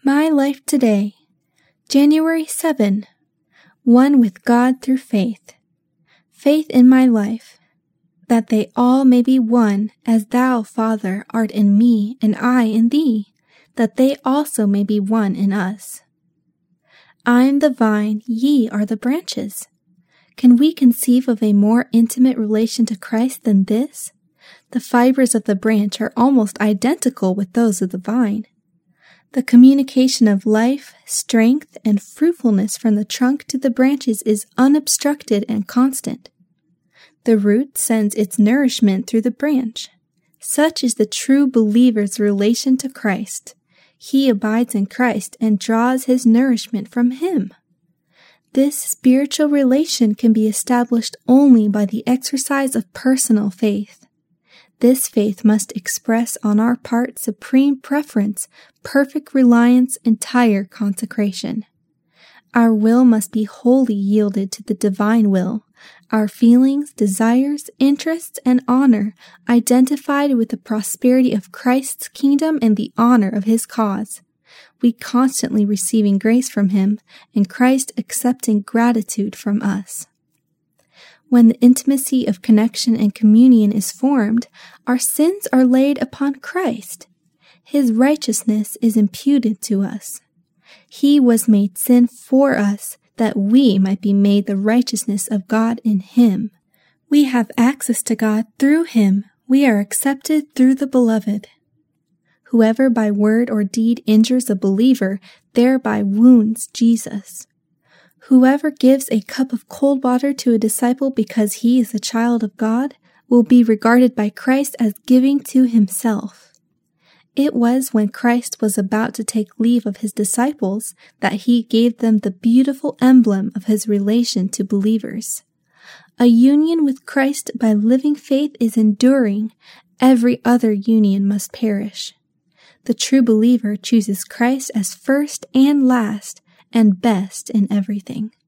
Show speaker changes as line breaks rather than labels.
My life today, January 7. One with God through faith. Faith in my life, that they all may be one, as thou, Father, art in me, and I in thee, that they also may be one in us. I am the vine, ye are the branches. Can we conceive of a more intimate relation to Christ than this? The fibers of the branch are almost identical with those of the vine. The communication of life, strength, and fruitfulness from the trunk to the branches is unobstructed and constant. The root sends its nourishment through the branch. Such is the true believer's relation to Christ. He abides in Christ and draws his nourishment from him. This spiritual relation can be established only by the exercise of personal faith. This faith must express on our part supreme preference, perfect reliance, entire consecration. Our will must be wholly yielded to the divine will, our feelings, desires, interests, and honor identified with the prosperity of Christ's kingdom and the honor of his cause. We constantly receiving grace from him, and Christ accepting gratitude from us. When the intimacy of connection and communion is formed, our sins are laid upon Christ. His righteousness is imputed to us. He was made sin for us, that we might be made the righteousness of God in him. We have access to God through him. We are accepted through the Beloved. Whoever by word or deed injures a believer, thereby wounds Jesus. Whoever gives a cup of cold water to a disciple because he is a child of God will be regarded by Christ as giving to himself. It was when Christ was about to take leave of his disciples that he gave them the beautiful emblem of his relation to believers. A union with Christ by living faith is enduring. Every other union must perish. The true believer chooses Christ as first and last and best in everything.